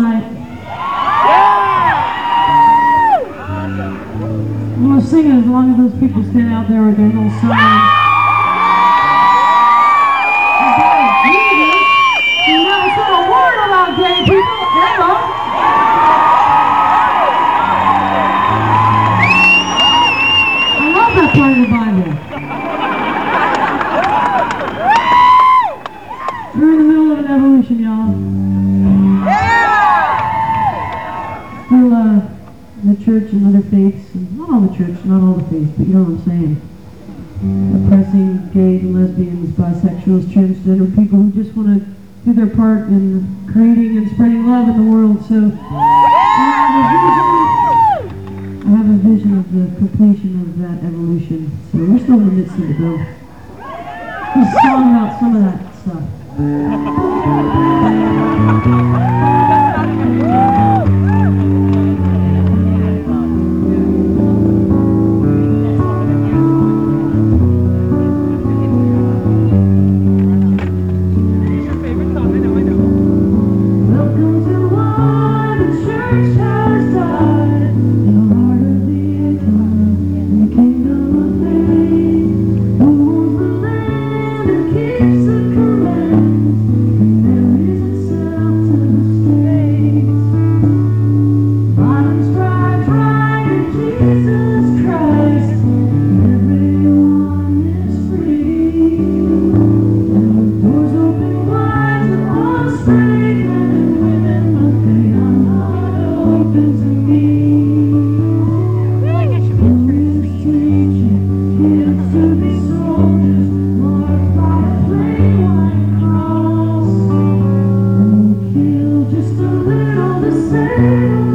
tonight. I'm going to sing it as long as those people stand out there with their little sign. You never said a word about gay people, ever. I love that part of the Bible. We're in the middle of an evolution, y'all. Still, the church and other faiths, and not all the church, not all the faiths, but you know what I'm saying. Oppressing gays and lesbians, bisexuals, transgender people who just want to do their part in creating and spreading love in the world. So I have a vision of the completion of that evolution. So we're still in the midst of it though. Just a song about some of that stuff. Just a little the same.